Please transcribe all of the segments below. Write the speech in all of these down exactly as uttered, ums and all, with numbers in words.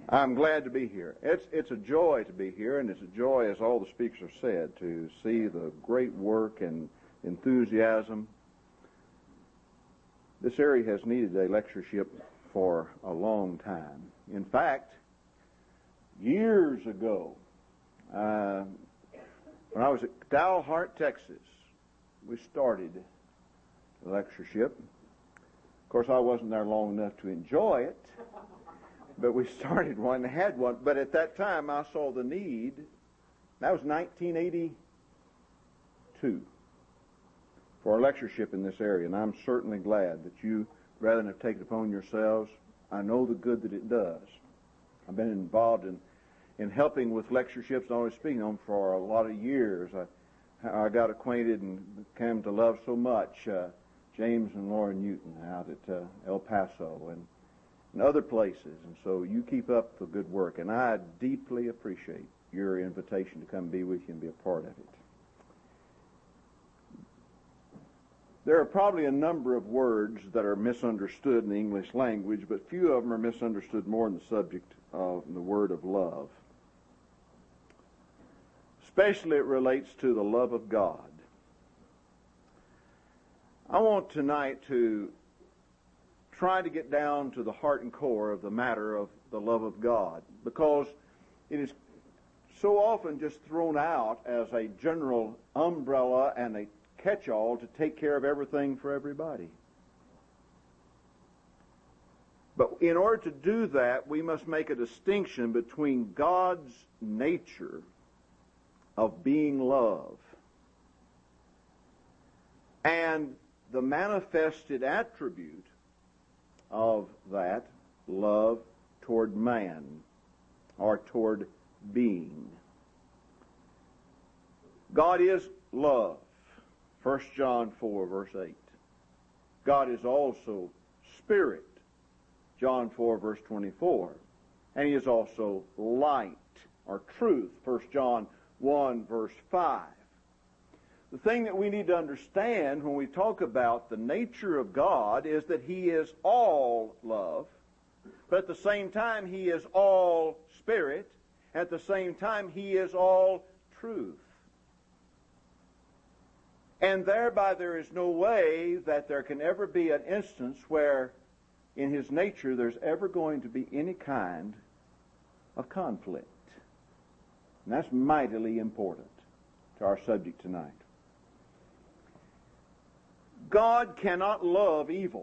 I'm glad to be here. It's it's a joy to be here, and it's a joy, as all the speakers have said, to see the great work and enthusiasm. This area has needed a lectureship for a long time. In fact, years ago, uh, when I was at Dalhart, Texas, we started the lectureship. Of course, I wasn't there long enough to enjoy it, but we started one and had one. But at that time, I saw the need. That was nineteen eighty-two for a lectureship in this area, and I'm certainly glad that you, rather than have taken it upon yourselves, I know the good that it does. I've been involved in, in helping with lectureships and always speaking on them for a lot of years. I, I got acquainted and came to love so much uh, James and Laura Newton out at uh, El Paso and and other places, and so you keep up the good work, and I deeply appreciate your invitation to come be with you and be a part of it. There are probably a number of words that are misunderstood in the English language, but few of them are misunderstood more in the subject of the word of love. Especially it relates to the love of God. I want tonight to try to get down to the heart and core of the matter of the love of God, because it is so often just thrown out as a general umbrella and a catch-all to take care of everything for everybody. But in order to do that, we must make a distinction between God's nature of being love and the manifested attribute of that love toward man or toward being. God is love. First John four, verse eight. God is also spirit. John four, verse twenty-four. And he is also light or truth. First John one, verse five. The thing that we need to understand when we talk about the nature of God is that he is all love, but at the same time he is all spirit, at the same time he is all truth. And thereby there is no way that there can ever be an instance where in his nature there's ever going to be any kind of conflict. And that's mightily important to our subject tonight. God cannot love evil.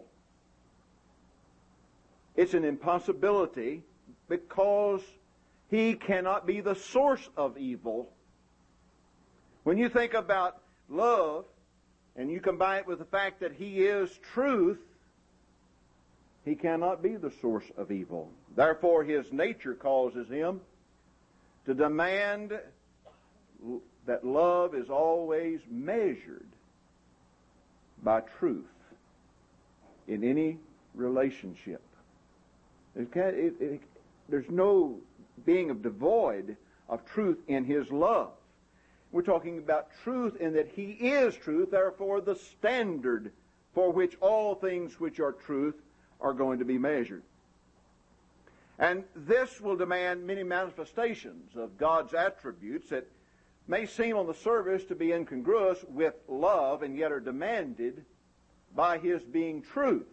It's an impossibility because he cannot be the source of evil. When you think about love and you combine it with the fact that he is truth, he cannot be the source of evil. Therefore, his nature causes him to demand that love is always measured by truth in any relationship. It can't, it, it, there's no being of devoid of truth in his love. We're talking about truth in that he is truth, therefore the standard for which all things which are truth are going to be measured. And this will demand many manifestations of God's attributes that may seem on the surface to be incongruous with love and yet are demanded by his being truth.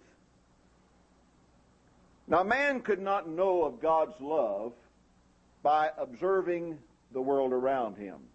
Now, man could not know of God's love by observing the world around him.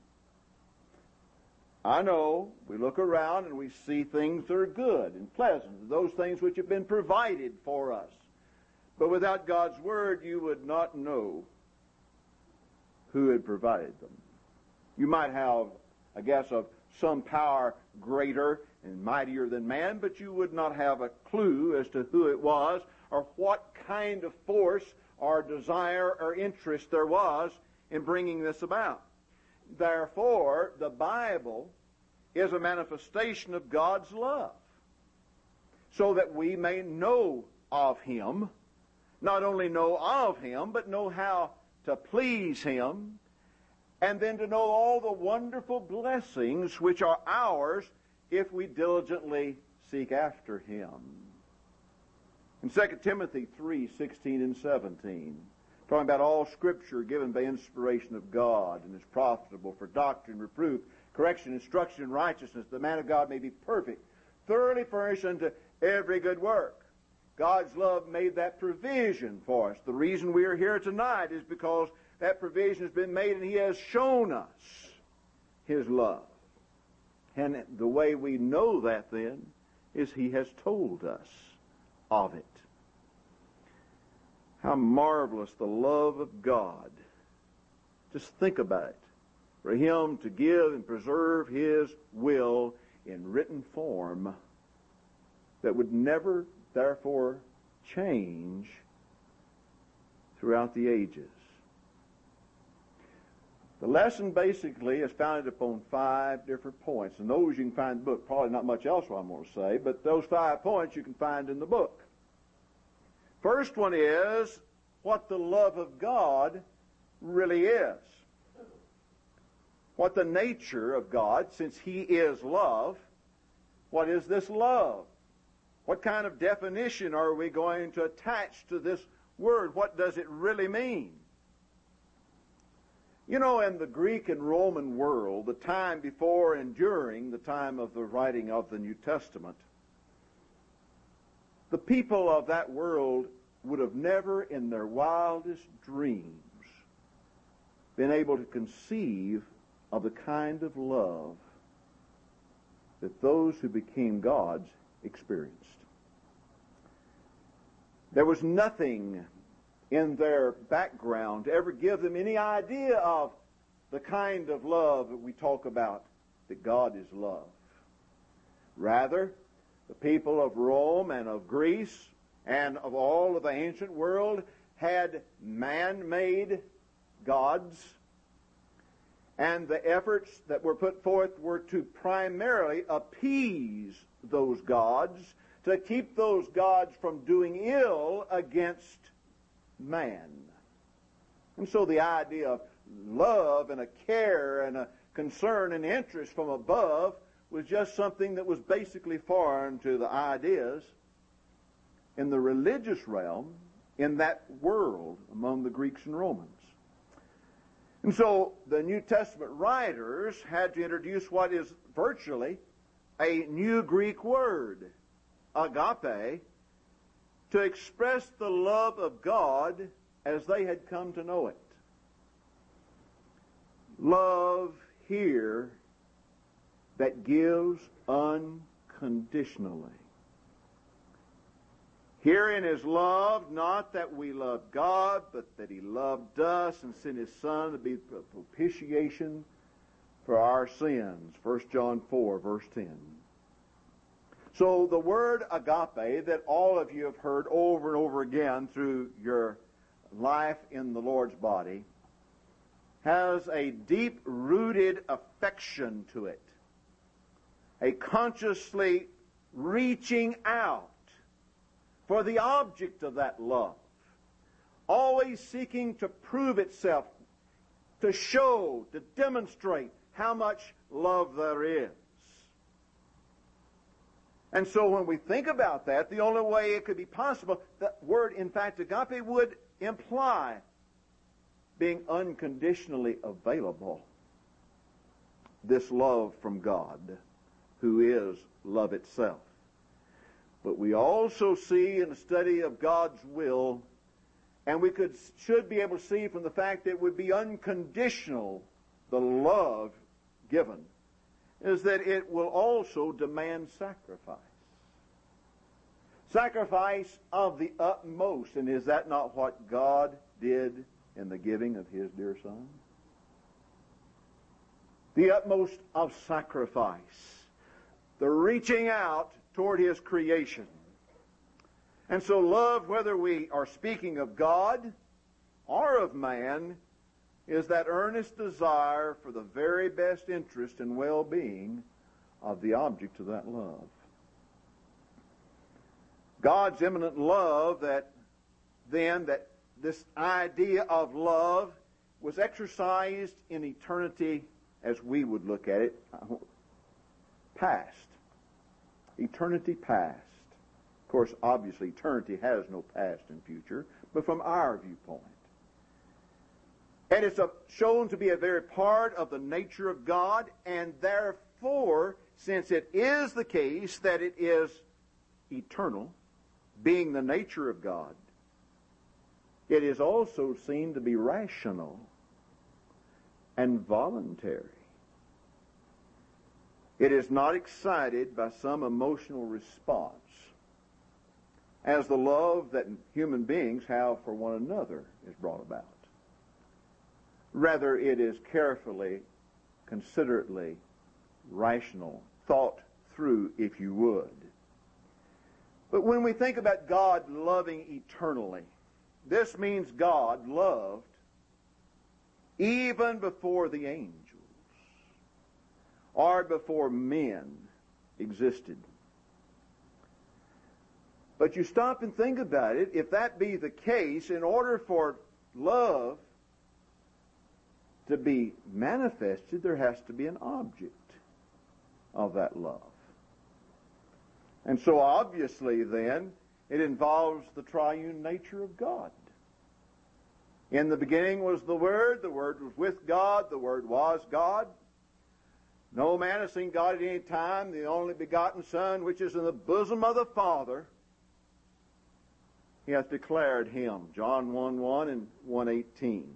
I know we look around and we see things that are good and pleasant, those things which have been provided for us. But without God's Word, you would not know who had provided them. You might have a guess of some power greater and mightier than man, but you would not have a clue as to who it was or what kind of force or desire or interest there was in bringing this about. Therefore, the Bible is a manifestation of God's love, so that we may know of him, not only know of him, but know how to please him, and then to know all the wonderful blessings which are ours if we diligently seek after him. In Second Timothy three, sixteen and seventeen, talking about all Scripture given by inspiration of God and is profitable for doctrine, reproof, correction, instruction, and righteousness, the man of God may be perfect, thoroughly furnished unto every good work. God's love made that provision for us. The reason we are here tonight is because that provision has been made and He has shown us His love. And the way we know that then is He has told us of it. How marvelous the love of God. Just think about it. For Him to give and preserve His will in written form that would never, therefore, change throughout the ages. The lesson basically is founded upon five different points. And those you can find in the book. Probably not much else what I'm going to say, but those five points you can find in the book. First one is what the love of God really is. What the nature of God, since He is love, what is this love? What kind of definition are we going to attach to this word? What does it really mean? You know, in the Greek and Roman world, the time before and during the time of the writing of the New Testament, the people of that world would have never in their wildest dreams been able to conceive of the kind of love that those who became gods experienced. There was nothing in their background to ever give them any idea of the kind of love that we talk about, that God is love. Rather, the people of Rome and of Greece and of all of the ancient world had man-made gods, and the efforts that were put forth were to primarily appease those gods, to keep those gods from doing ill against man. And so the idea of love and a care and a concern and interest from above was just something that was basically foreign to the ideas in the religious realm in that world among the Greeks and Romans. And so the New Testament writers had to introduce what is virtually a new Greek word, agape, to express the love of God as they had come to know it. Love here that gives unconditionally. Herein is love, not that we love God, but that He loved us and sent His Son to be propitiation for our sins. First John four, verse ten. So the word agape that all of you have heard over and over again through your life in the Lord's body has a deep-rooted affection to it, a consciously reaching out for the object of that love, always seeking to prove itself, to show, to demonstrate how much love there is. And so when we think about that, the only way it could be possible, the word, in fact, agape, would imply being unconditionally available. This love from God, who is love itself. But we also see in the study of God's will, and we could should be able to see from the fact that it would be unconditional, the love given, is that it will also demand sacrifice. Sacrifice of the utmost. And is that not what God did in the giving of His dear Son? The utmost of sacrifice. The reaching out toward His creation. And so love, whether we are speaking of God or of man, is that earnest desire for the very best interest and well-being of the object of that love. God's imminent love, that then, that this idea of love was exercised in eternity as we would look at it, past. Eternity past. Of course, obviously, eternity has no past and future, but from our viewpoint. And it's a, shown to be a very part of the nature of God, and therefore, since it is the case that it is eternal, being the nature of God, it is also seen to be rational and voluntary. It is not excited by some emotional response, as the love that human beings have for one another is brought about. Rather, it is carefully, considerately, rational, thought through, if you would. But when we think about God loving eternally, this means God loved even before the angels or before men existed. But you stop and think about it. If that be the case, in order for love to be manifested, there has to be an object of that love. And so obviously then, it involves the triune nature of God. In the beginning was the Word, the Word was with God, the Word was God. No man has seen God at any time, the only begotten Son, which is in the bosom of the Father, He hath declared Him. John one one and one eighteen.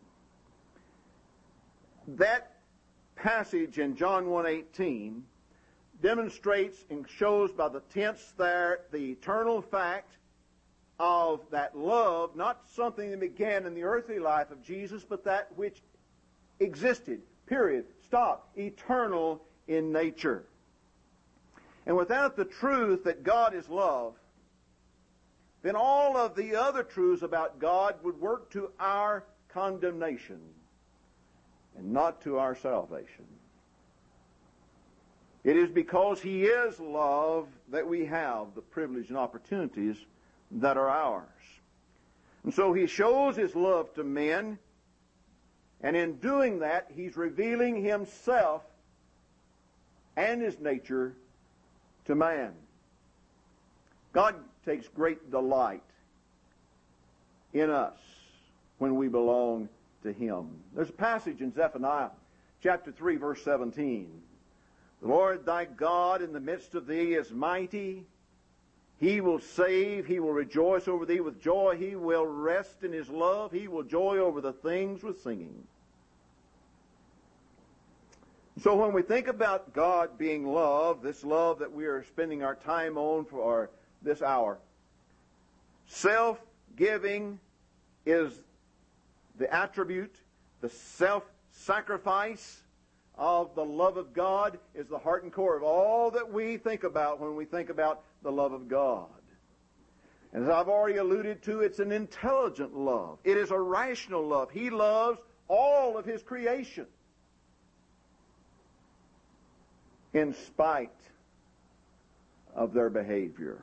That passage in John one eighteen demonstrates and shows by the tense there the eternal fact of that love, not something that began in the earthly life of Jesus, but that which existed, period, stop, eternal in nature. And without the truth that God is love, then all of the other truths about God would work to our condemnation and not to our salvation. It is because He is love that we have the privilege and opportunities that are ours. And so He shows His love to men, and in doing that, He's revealing Himself and His nature to man. God takes great delight in us when we belong to Him. There's a passage in Zephaniah chapter three, verse seventeen. The Lord thy God in the midst of thee is mighty. He will save. He will rejoice over thee with joy. He will rest in His love. He will joy over the things with singing. So when we think about God being love, this love that we are spending our time on for this hour, self-giving is the attribute, the self-sacrifice of the love of God is the heart and core of all that we think about when we think about the love of God. And as I've already alluded to, it's an intelligent love. It is a rational love. He loves all of His creation in spite of their behavior,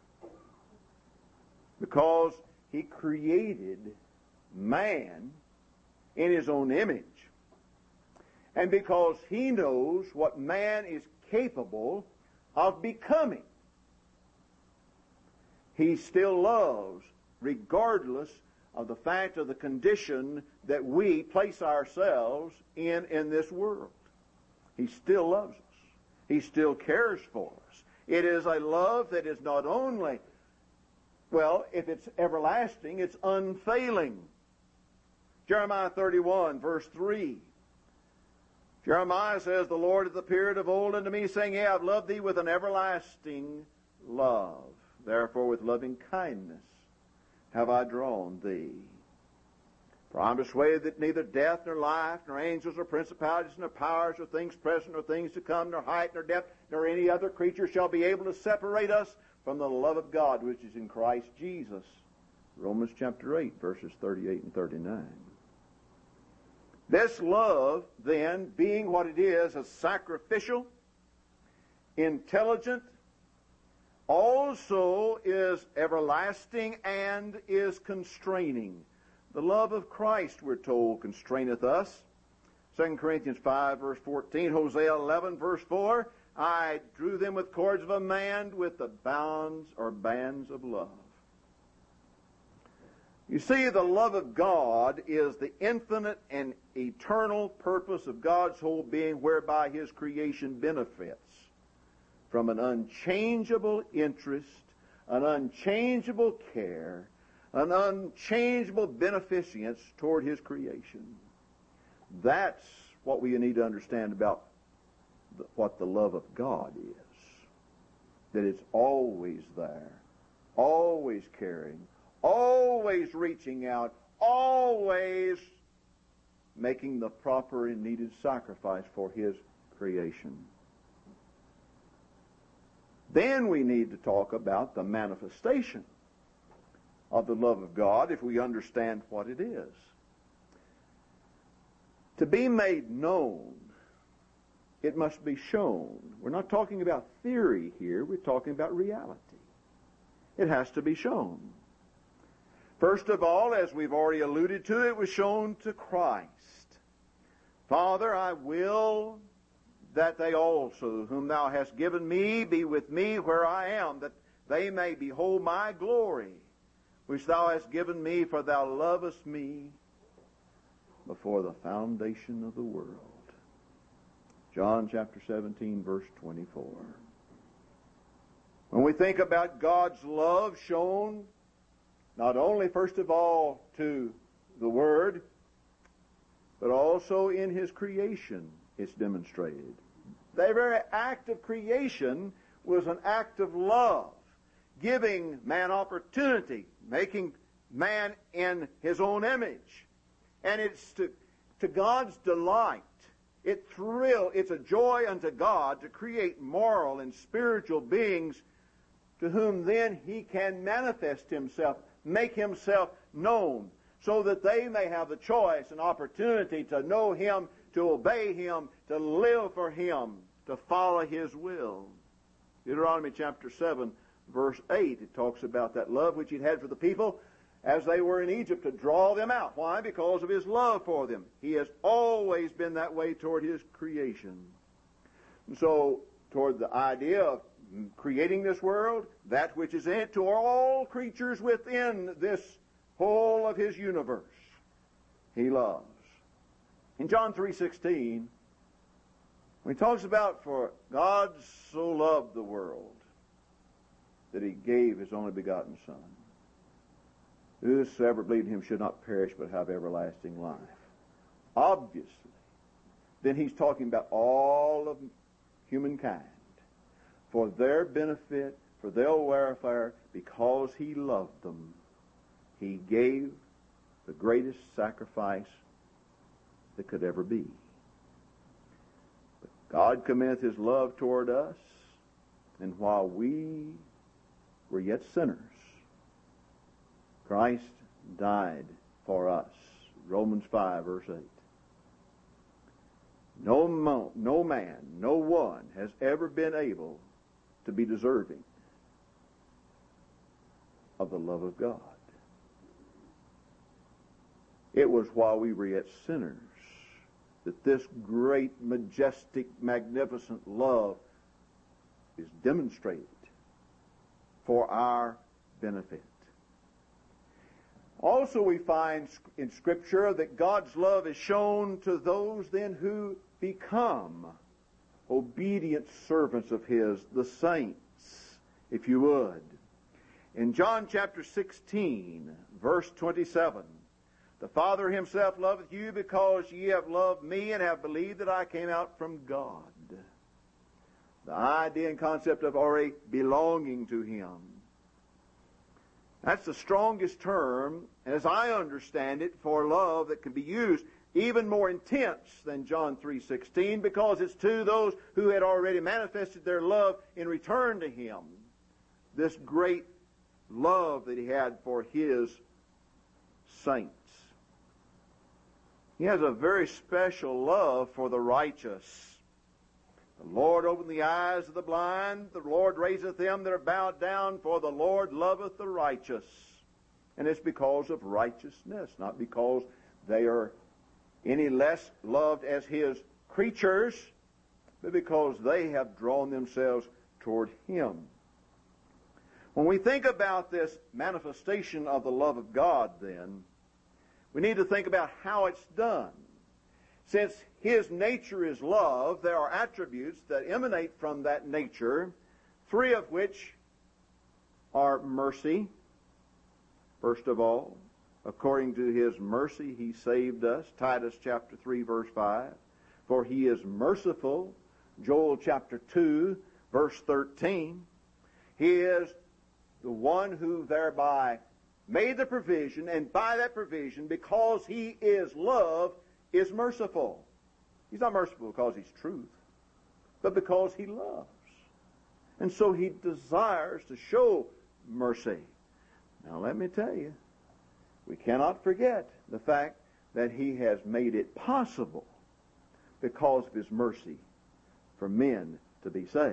because He created man in His own image. And because He knows what man is capable of becoming, He still loves regardless of the fact of the condition that we place ourselves in in this world. He still loves us. He still cares for us. It is a love that is not only, well, if it's everlasting, it's unfailing. Jeremiah thirty-one, verse three. Jeremiah says, the Lord hath appeared of old unto me, saying, Yea, I have loved thee with an everlasting love. Therefore with loving kindness have I drawn thee. For I am persuaded that neither death, nor life, nor angels, nor principalities, nor powers, nor things present, nor things to come, nor height, nor depth, nor any other creature shall be able to separate us from the love of God which is in Christ Jesus. Romans chapter eight, verses thirty-eight and thirty-nine. This love, then, being what it is, a sacrificial, intelligent, also is everlasting and is constraining. The love of Christ, we're told, constraineth us. Second Corinthians five, verse fourteen, Hosea eleven, verse four, I drew them with cords of a man with the bounds or bands of love. You see, the love of God is the infinite and eternal purpose of God's whole being, whereby His creation benefits from an unchangeable interest, an unchangeable care, an unchangeable beneficence toward His creation. That's what we need to understand about the, what the love of God is. That it's always there, always caring, always reaching out, always making the proper and needed sacrifice for His creation. Then we need to talk about the manifestation of the love of God if we understand what it is. To be made known, it must be shown. We're not talking about theory here, we're talking about reality. It has to be shown. First of all, as we've already alluded to, it was shown to Christ. Father, I will that they also, whom thou hast given me, be with me where I am, that they may behold my glory, which thou hast given me, for thou lovest me before the foundation of the world. John chapter seventeen, verse twenty-four. When we think about God's love shown, not only, first of all, to the Word, but also in His creation, it's demonstrated. The very act of creation was an act of love, giving man opportunity, making man in His own image. And it's to, to God's delight. It thrill, it's a joy unto God to create moral and spiritual beings to whom then He can manifest Himself, make Himself known, so that they may have the choice and opportunity to know Him, to obey Him, to live for Him, to follow His will. Deuteronomy chapter seven, verse eight, it talks about that love which He had for the people as they were in Egypt, to draw them out. Why? Because of His love for them. He has always been that way toward His creation. And so, toward the idea of creating this world, that which is in it, to all creatures within this whole of His universe, He loves. In John three sixteen, when He talks about, for God so loved the world that He gave His only begotten Son, whosoever believed in Him should not perish but have everlasting life. Obviously, then He's talking about all of humankind, for their benefit, for their welfare, because He loved them. He gave the greatest sacrifice that could ever be. But God commendeth His love toward us, and while we were yet sinners, Christ died for us. Romans five, verse eight. No, mo- no man, no one has ever been able to be deserving of the love of God. It was while we were yet sinners that this great, majestic, magnificent love is demonstrated for our benefit. Also, we find in Scripture that God's love is shown to those then who become obedient servants of His, the saints, if you would. In John chapter sixteen, verse twenty-seven, the Father Himself loveth you because ye have loved me and have believed that I came out from God. The idea and concept of already belonging to Him. That's the strongest term, as I understand it, for love that can be used, even more intense than John three sixteen, because it's to those who had already manifested their love in return to Him. This great love that He had for His saints. He has a very special love for the righteous. The Lord opened the eyes of the blind. The Lord raiseth them that are bowed down, for the Lord loveth the righteous. And it's because of righteousness, not because they are any less loved as His creatures, but because they have drawn themselves toward Him. When we think about this manifestation of the love of God, then, we need to think about how it's done. Since His nature is love, there are attributes that emanate from that nature, three of which are mercy. First of all, according to His mercy, He saved us. Titus chapter three, verse five. For He is merciful. Joel chapter two, verse thirteen. He is the one who thereby made the provision, and by that provision, because He is love, is merciful. He's not merciful because He's truth, but because He loves. And so He desires to show mercy. Now let me tell you, we cannot forget the fact that He has made it possible, because of His mercy, for men to be saved.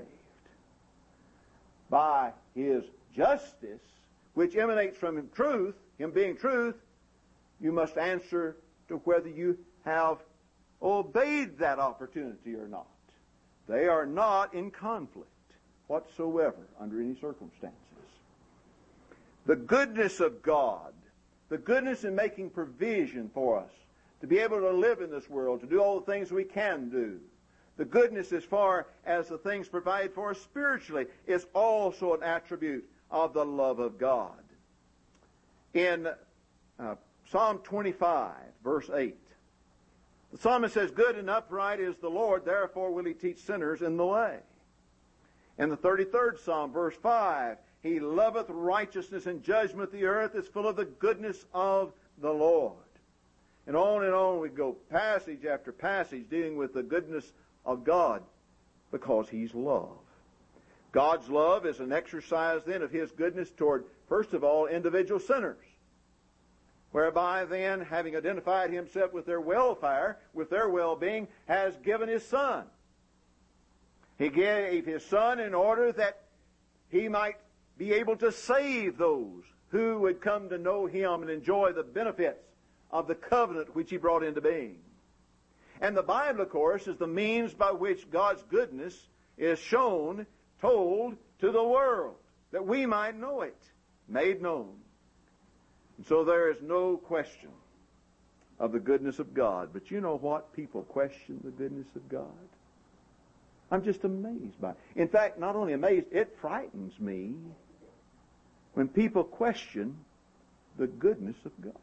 By His justice, which emanates from Him truth, Him being truth, you must answer to whether you have obeyed that opportunity or not. They are not in conflict whatsoever under any circumstances. The goodness of God, the goodness in making provision for us to be able to live in this world, to do all the things we can do, the goodness as far as the things provided for us spiritually, is also an attribute of the love of God. In uh, Psalm twenty-five, verse eight, the psalmist says, "Good and upright is the Lord, therefore will He teach sinners in the way." In the thirty-third Psalm, verse five, "He loveth righteousness and judgment. The earth is full of the goodness of the Lord." And on and on we go, passage after passage, dealing with the goodness of God, because He's love. God's love is an exercise then of His goodness toward, first of all, individual sinners, whereby then, having identified Himself with their welfare, with their well-being, has given His Son. He gave His Son in order that He might be able to save those who would come to know Him and enjoy the benefits of the covenant which He brought into being. And the Bible, of course, is the means by which God's goodness is shown, told to the world, that we might know it, made known. And so there is no question of the goodness of God. But you know what? People question the goodness of God. I'm just amazed by it. In fact, not only amazed, it frightens me when people question the goodness of God.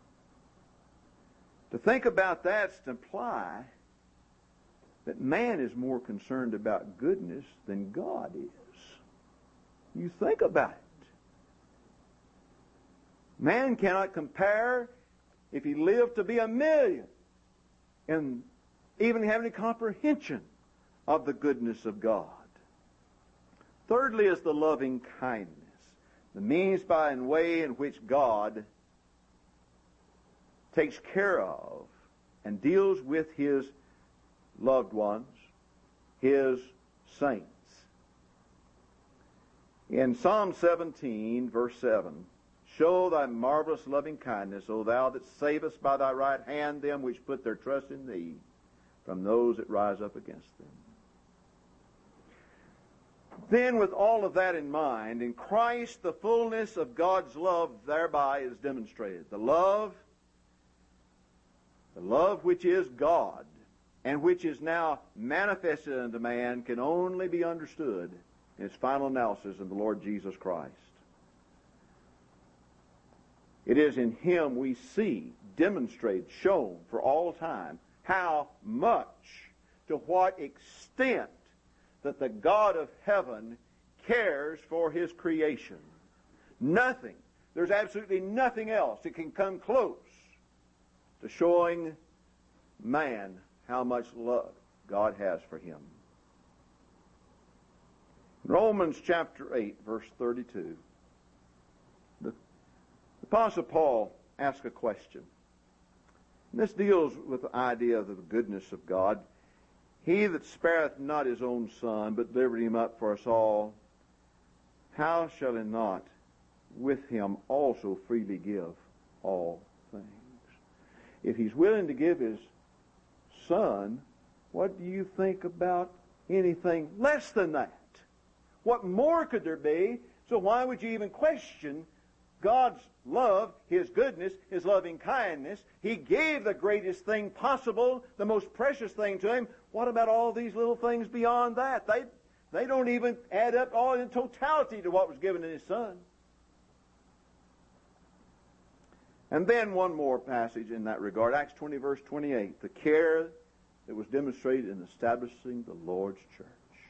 To think about that is to imply that man is more concerned about goodness than God is. You think about it. Man cannot compare, if he lived to be a million, and even have any comprehension of the goodness of God. Thirdly is the loving kindness, the means by and way in which God takes care of and deals with His loved ones, His saints. In Psalm seventeen, verse seven, "Show Thy marvelous loving kindness, O Thou that savest by Thy right hand them which put their trust in Thee, from those that rise up against them." Then, with all of that in mind, in Christ the fullness of God's love thereby is demonstrated. The love The love which is God, and which is now manifested unto man, can only be understood in its final analysis in the Lord Jesus Christ. It is in Him we see, demonstrated, shown for all time, how much, to what extent, that the God of heaven cares for His creation. Nothing, there's absolutely nothing else that can come close to showing man how much love God has for him. Romans chapter eight, verse thirty-two. The Apostle Paul asks a question. And this deals with the idea of the goodness of God. "He that spareth not his own Son, but delivered him up for us all, how shall he not with him also freely give all things?" If He's willing to give His Son, what do you think about anything less than that? What more could there be So why would you even question God's love, His goodness, His loving kindness? He gave the greatest thing possible, the most precious thing to him. What about all these little things beyond that? They, they don't even add up all in totality to what was given to His Son. And then one more passage in that regard, Acts twenty, verse twenty-eight. The care that was demonstrated in establishing the Lord's church.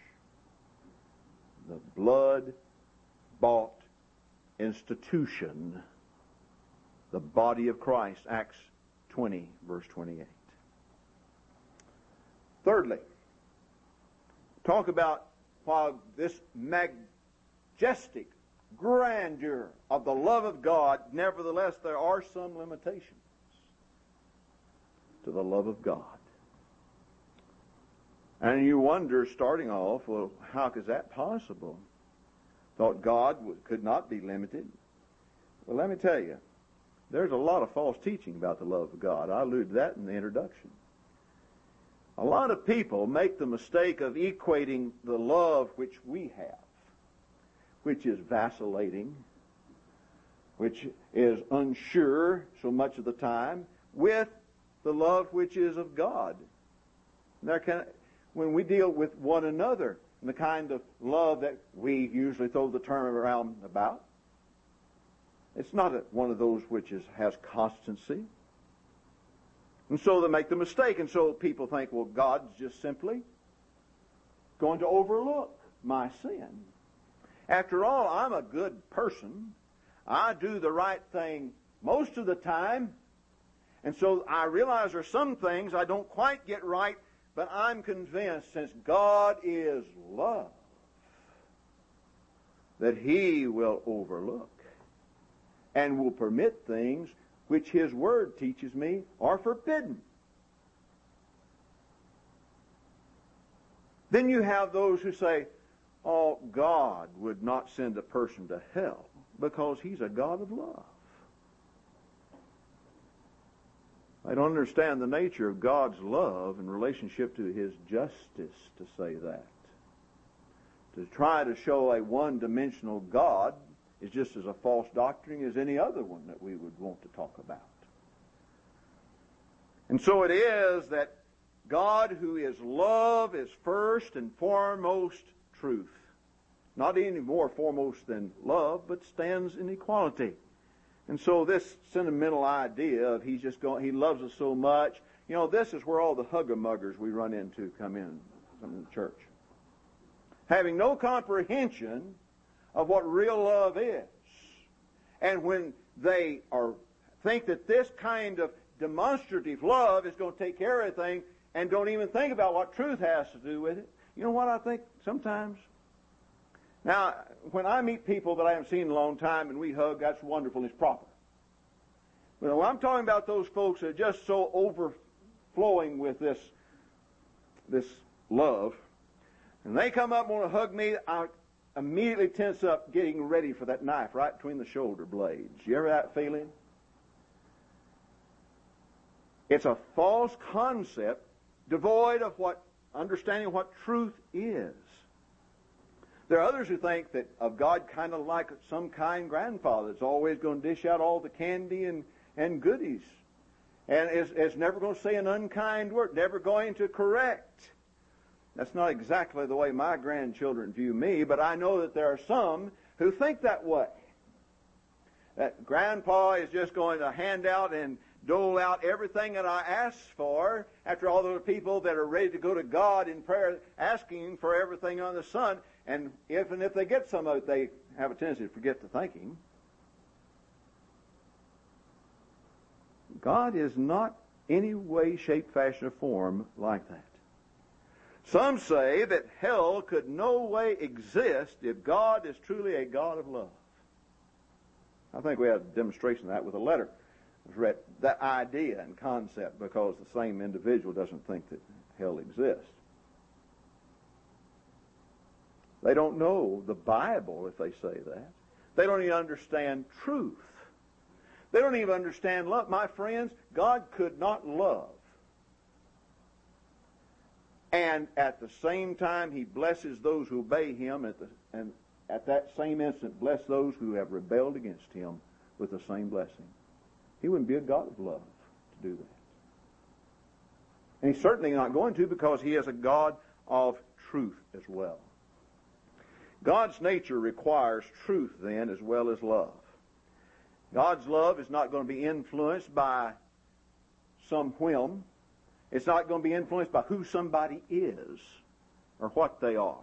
The blood-bought institution, the body of Christ, Acts twenty, verse twenty-eight. Thirdly, talk about while this majestic grandeur of the love of God, nevertheless there are some limitations to the love of God. And you wonder, starting off, well, how is that possible? Thought God could not be limited. Well, let me tell you, there's a lot of false teaching about the love of God. I alluded to that in the introduction. A lot of people make the mistake of equating the love which we have, which is vacillating, which is unsure so much of the time, with the love which is of God. There can, when we deal with one another, and the kind of love that we usually throw the term around about, it's not a, one of those which is, has constancy. And so they make the mistake, and so people think, well, God's just simply going to overlook my sin. After all, I'm a good person. I do the right thing most of the time, and so I realize there's some things I don't quite get right, but I'm convinced, since God is love, that He will overlook and will permit things which His Word teaches me are forbidden. Then you have those who say, oh, God would not send a person to hell because He's a God of love. I don't understand the nature of God's love in relationship to His justice to say that. To try to show a one-dimensional God is just as a false doctrine as any other one that we would want to talk about. And so it is that God, who is love, is first and foremost truth. Not any more foremost than love, but stands in equality. And so this sentimental idea of He's just going, He loves us so much, you know, this is where all the hugger-muggers we run into come in from the church. Having no comprehension of what real love is. And when they are think that this kind of demonstrative love is going to take care of everything and don't even think about what truth has to do with it, you know what I think sometimes? Now, when I meet people that I haven't seen in a long time and we hug, that's wonderful and it's proper. But when I'm talking about those folks that are just so overflowing with this, this love, and they come up and want to hug me, I immediately tense up getting ready for that knife right between the shoulder blades. You ever have that feeling? It's a false concept devoid of what understanding what truth is. There are others who think that of God kind of like some kind grandfather that's always going to dish out all the candy and, and goodies. And is, is never going to say an unkind word, never going to correct. That's not exactly the way my grandchildren view me, but I know that there are some who think that way. That grandpa is just going to hand out and dole out everything that I ask for, after all those people that are ready to go to God in prayer asking for everything on the Son. And if and if they get some of it, they have a tendency to forget to thank Him. God is not any way, shape, fashion, or form like that. Some say that hell could no way exist if God is truly a God of love. I think we have a demonstration of that with a letter. I've read that idea and concept because the same individual doesn't think that hell exists. They don't know the Bible if they say that. They don't even understand truth. They don't even understand love. My friends, God could not love. And at the same time, He blesses those who obey Him, at the, and at that same instant bless those who have rebelled against him with the same blessing. He wouldn't be a God of love to do that. And he's certainly not going to, because he is a God of truth as well. God's nature requires truth then as well as love. God's love is not going to be influenced by some whim. It's not going to be influenced by who somebody is or what they are.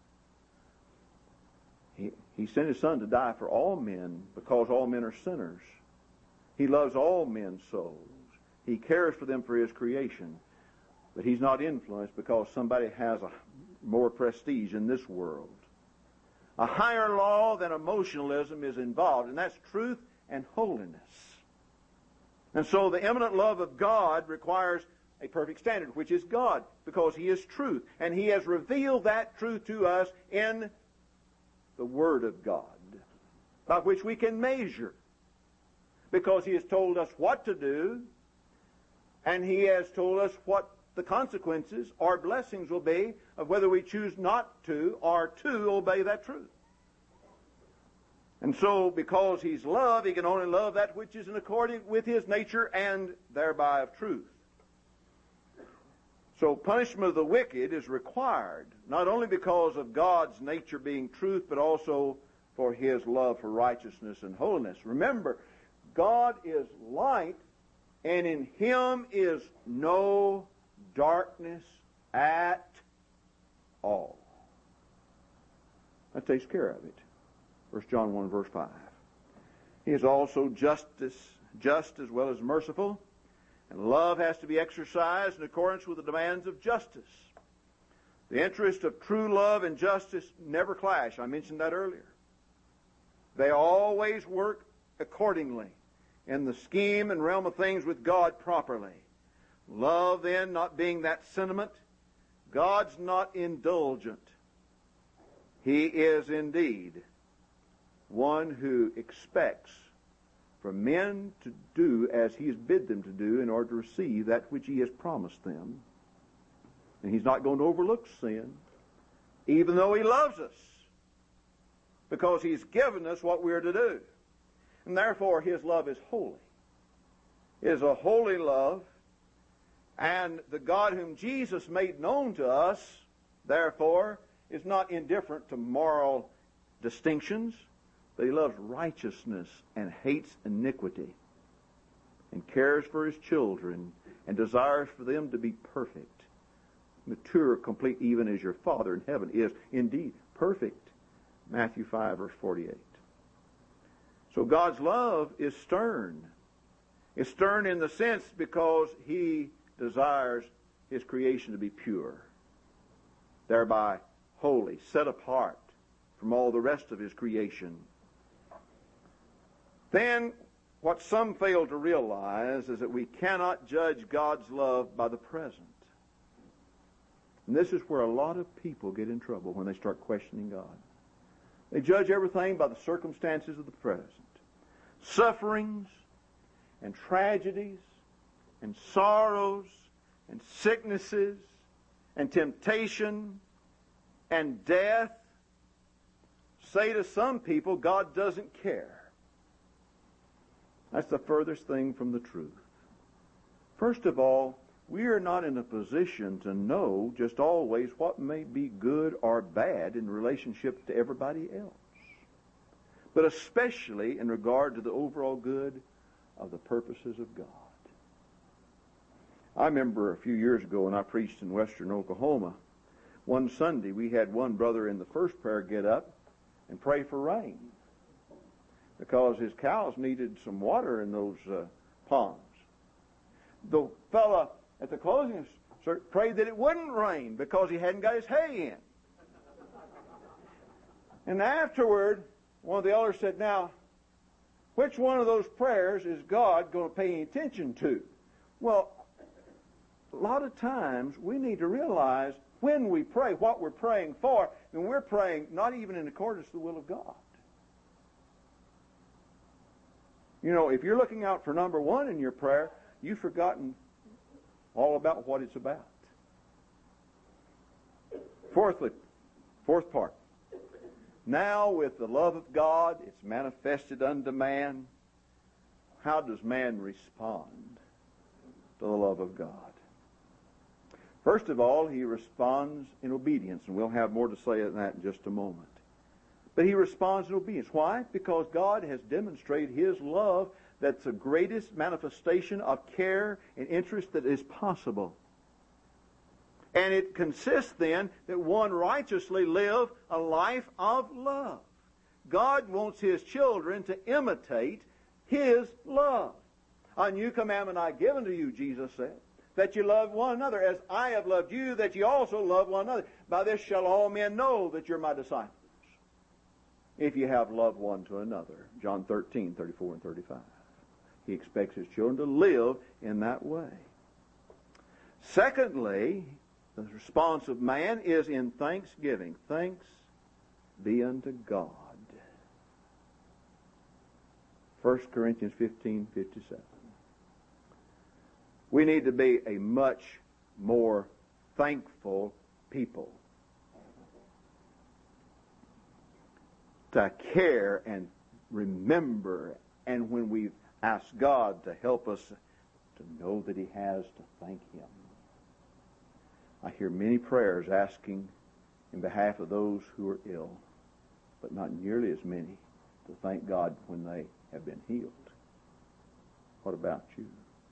He, he sent his Son to die for all men because all men are sinners. He loves all men's souls. He cares for them for his creation. But he's not influenced because somebody has a more prestige in this world. A higher law than emotionalism is involved, and that's truth and holiness. And so the eminent love of God requires a perfect standard, which is God, because he is truth. And he has revealed that truth to us in the Word of God, by which we can measure. Because he has told us what to do, and he has told us what the consequences or blessings will be of whether we choose not to or to obey that truth. And so, because he's love, he can only love that which is in accordance with his nature and thereby of truth. So punishment of the wicked is required, not only because of God's nature being truth, but also for his love for righteousness and holiness. Remember, God is light, and in him is no darkness at all. That takes care of it. First John one, verse five. He is also justice, just as well as merciful, and love has to be exercised in accordance with the demands of justice. The interest of true love and justice never clash. I mentioned that earlier. They always work accordingly in the scheme and realm of things with God properly. Love, then, not being that sentiment, God's not indulgent. He is indeed one who expects for men to do as he has bid them to do in order to receive that which he has promised them. And he's not going to overlook sin, even though he loves us, because he's given us what we're to do. And therefore, his love is holy. It is a holy love. And the God whom Jesus made known to us, therefore, is not indifferent to moral distinctions, but he loves righteousness and hates iniquity, and cares for his children, and desires for them to be perfect, mature, complete, even as your Father in heaven is indeed perfect. Matthew five, verse forty-eight. So God's love is stern. It's stern in the sense because he desires his creation to be pure, thereby holy, set apart from all the rest of his creation. Then, what some fail to realize is that we cannot judge God's love by the present. And this is where a lot of people get in trouble when they start questioning God. They judge everything by the circumstances of the present. Sufferings and tragedies and sorrows and sicknesses and temptation and death say to some people God doesn't care. That's the furthest thing from the truth. First of all, we are not in a position to know just always what may be good or bad in relationship to everybody else, but especially in regard to the overall good of the purposes of God. I remember a few years ago when I preached in western Oklahoma, one Sunday we had one brother in the first prayer get up and pray for rain, because his cows needed some water in those uh, ponds. The fella at the closing prayed that it wouldn't rain because he hadn't got his hay in. And afterward, one of the elders said, now, which one of those prayers is God going to pay any attention to? Well, a lot of times we need to realize when we pray what we're praying for, and we're praying not even in accordance with the will of God. You know, if you're looking out for number one in your prayer, you've forgotten all about what it's about. Fourthly, fourth part. Now with the love of God, it's manifested unto man. How does man respond to the love of God? First of all, he responds in obedience, and we'll have more to say on that in just a moment. But he responds in obedience. Why? Because God has demonstrated His love. That's the greatest manifestation of care and interest that is possible. And it consists then that one righteously live a life of love. God wants His children to imitate His love. A new commandment I give unto you, Jesus said, that you love one another as I have loved you, that you also love one another. By this shall all men know that you're my disciples, if you have love one to another. John thirteen, thirty-four and thirty-five. He expects His children to live in that way. Secondly, the response of man is in thanksgiving. Thanks be unto God. First Corinthians fifteen, fifty-seven. We need to be a much more thankful people. To care and remember, and when we ask God to help us, to know that He has to thank Him. I hear many prayers asking in behalf of those who are ill, but not nearly as many to thank God when they have been healed. What about you?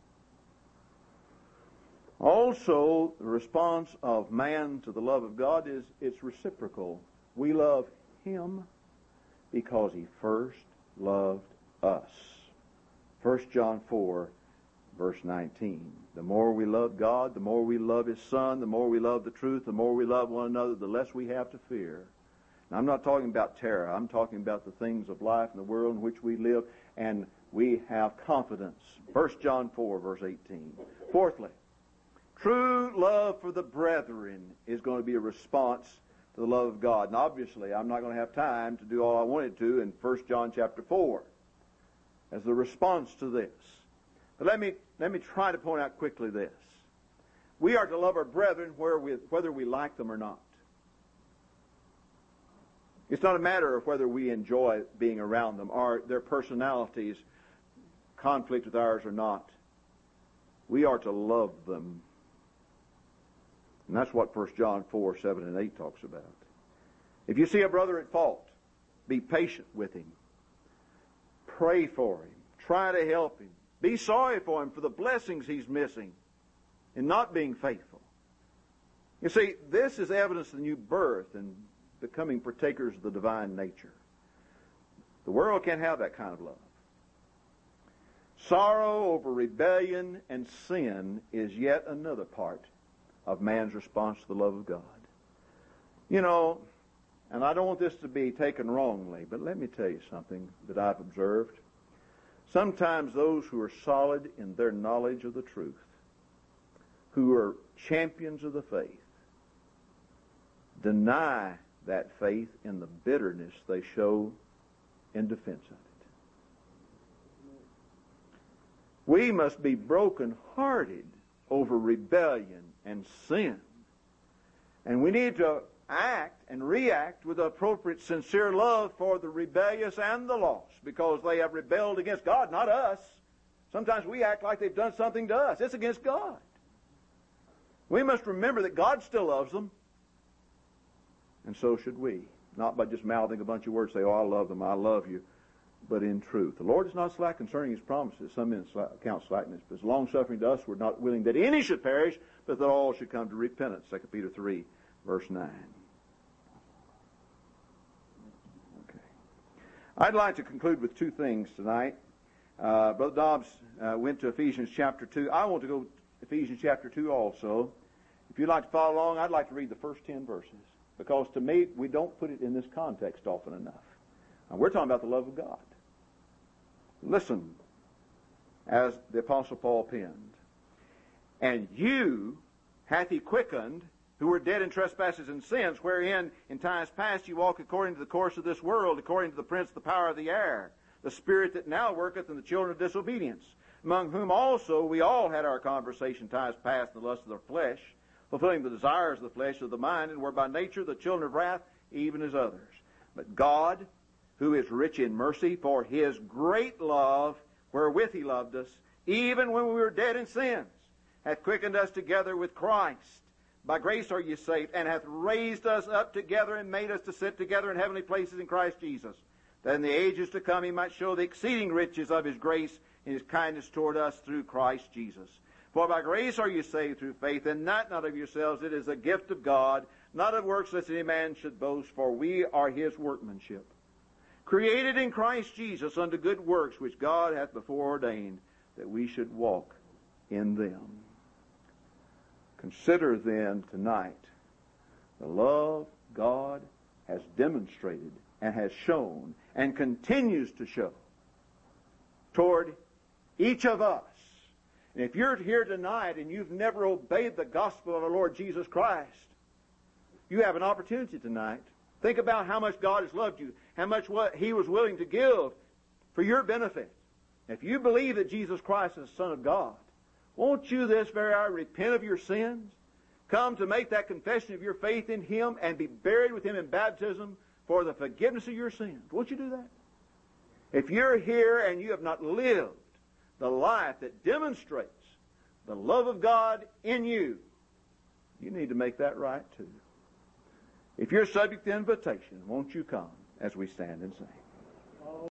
Also, the response of man to the love of God is it's reciprocal. We love Him because He first loved us. First John four, verse nineteen. The more we love God, the more we love His Son, the more we love the truth, the more we love one another, the less we have to fear. Now, I'm not talking about terror. I'm talking about the things of life and the world in which we live, and we have confidence. First John four, verse eighteen. Fourthly, true love for the brethren is going to be a response to the love of God. And obviously, I'm not going to have time to do all I wanted to in First John chapter four as the response to this. But let me let me try to point out quickly this. We are to love our brethren where we, whether we like them or not. It's not a matter of whether we enjoy being around them or their personalities conflict with ours or not. We are to love them. And that's what First John four, seven, and eight talks about. If you see a brother at fault, be patient with him. Pray for him. Try to help him. Be sorry for him for the blessings he's missing in not being faithful. You see, this is evidence of the new birth and becoming partakers of the divine nature. The world can't have that kind of love. Sorrow over rebellion and sin is yet another part of man's response to the love of God. You know, and I don't want this to be taken wrongly, but let me tell you something that I've observed. Sometimes those who are solid in their knowledge of the truth, who are champions of the faith, deny that faith in the bitterness they show in defense of it. We must be broken-hearted over rebellion and sin. And we need to act and react with appropriate sincere love for the rebellious and the lost, because they have rebelled against God, not us. Sometimes we act like they've done something to us. It's against God. We must remember that God still loves them, and so should we. Not by just mouthing a bunch of words, say, oh, I love them, I love you, but in truth. The Lord is not slack concerning His promises. Some men count slackness, but as long-suffering to us, we're not willing that any should perish, but that all should come to repentance. Second Peter three, verse nine. Okay. I'd like to conclude with two things tonight. Uh, Brother Dobbs uh, went to Ephesians chapter two. I want to go to Ephesians chapter two also. If you'd like to follow along, I'd like to read the first ten verses, because to me, we don't put it in this context often enough. Now, we're talking about the love of God. Listen, as the Apostle Paul penned, and you hath He quickened, who were dead in trespasses and sins, wherein in times past you walked according to the course of this world, according to the prince of the power of the air, the spirit that now worketh in the children of disobedience, among whom also we all had our conversation times past in the lust of the flesh, fulfilling the desires of the flesh of the mind, and were by nature the children of wrath, even as others. But God, who is rich in mercy, for His great love, wherewith He loved us, even when we were dead in sins, hath quickened us together with Christ. By grace are ye saved, and hath raised us up together and made us to sit together in heavenly places in Christ Jesus, that in the ages to come He might show the exceeding riches of His grace and His kindness toward us through Christ Jesus. For by grace are you saved through faith, and that not of yourselves. It is a gift of God, not of works, lest any man should boast. For we are His workmanship, created in Christ Jesus unto good works, which God hath before ordained that we should walk in them. Consider then tonight the love God has demonstrated and has shown and continues to show toward each of us. And if you're here tonight and you've never obeyed the gospel of our Lord Jesus Christ, you have an opportunity tonight. Think about how much God has loved you, how much what He was willing to give for your benefit. If you believe that Jesus Christ is the Son of God, won't you this very hour repent of your sins, come to make that confession of your faith in Him, and be buried with Him in baptism for the forgiveness of your sins? Won't you do that? If you're here and you have not lived the life that demonstrates the love of God in you, you need to make that right too. If you're subject to invitation, won't you come as we stand and sing?